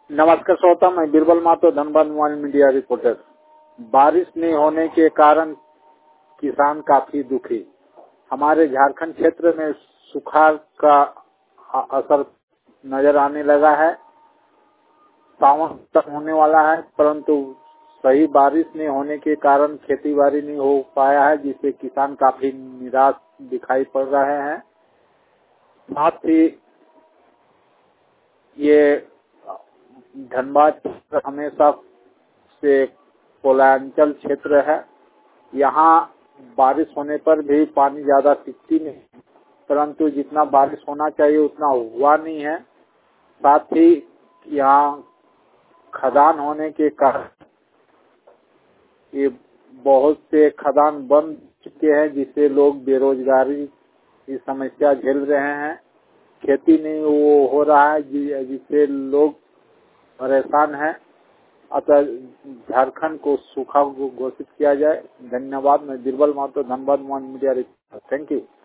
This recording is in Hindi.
नमस्कार श्रोता, मैं Birbal Mato Dhanbad mobile media reporter. बारिश नहीं होने के कारण किसान काफी दुखी। हमारे झारखंड क्षेत्र में सुखाड़ का असर नजर आने लगा है। सावन तक होने वाला है, परंतु सही बारिश नहीं होने के कारण खेती बाड़ी नहीं हो पाया है, जिससे किसान काफी निराश दिखाई पड़ रहे हैं। साथ ही ये धनबाद हमेशा से कोलांचल क्षेत्र है। यहाँ बारिश होने पर भी पानी ज्यादा टिकती नहीं, परंतु जितना बारिश होना चाहिए उतना हुआ नहीं है। साथ ही यहाँ खदान होने के कारण ये बहुत से खदान बन चुके हैं, जिससे लोग बेरोजगारी की समस्या झेल रहे हैं। खेती नहीं वो हो रहा है, जिससे लोग परेशान हैं। अतः झारखंड को सूखा घोषित किया जाए। धन्यवाद। मैं Birbal Mato Dhanbad mobile media reporter. Thank you.